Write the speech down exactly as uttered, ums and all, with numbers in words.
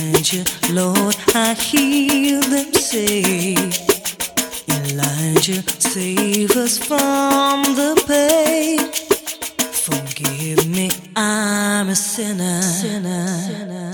Elijah, Lord, I hear them say, Elijah, save us from the pain. Forgive me, I'm a sinner. sinner.